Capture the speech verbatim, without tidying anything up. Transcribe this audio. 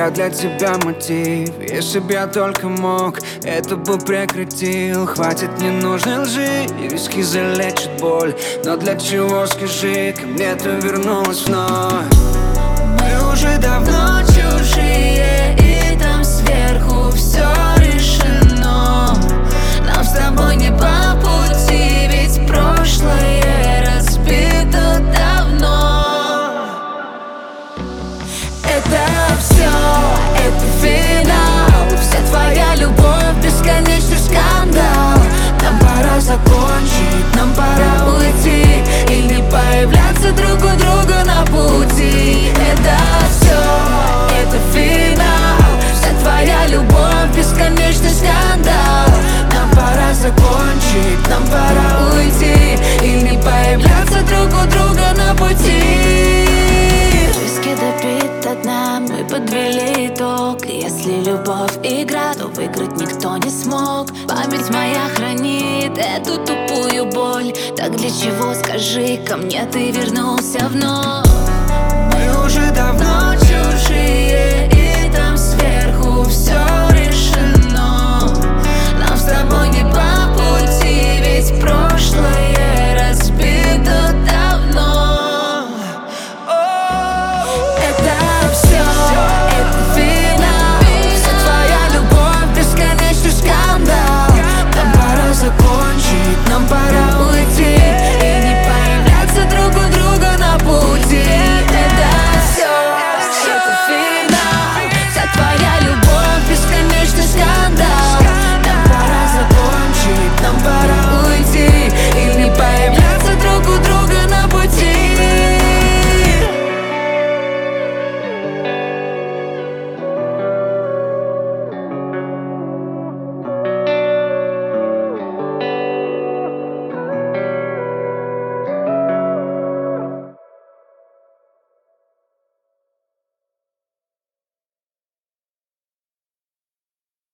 Я для тебя мотив. Если б я только мог, это бы прекратил. Хватит ненужной лжи, и риски залечат боль. Но для чего, скажи, ко мне ты вернулась вновь? Мы уже давно чужие, и там сверху все решено. Нам с тобой не по пути, ведь прошлое разбито давно. Это все, это финал. Вся твоя любовь, бесконечный скандал. Нам пора закончить, нам пора уйти и не появляться друг у друга на пути. Это все, это финал. Вся твоя любовь, бесконечный скандал. Нам пора закончить, нам пора уйти и не появляться друг у друга на пути. Виски допит до дна, мы подвели итог. Если любовь игра, то выиграть никто не смог. Память моя хранит эту тупую боль. Так для чего, скажи, ко мне ты вернулся вновь? Мы уже давно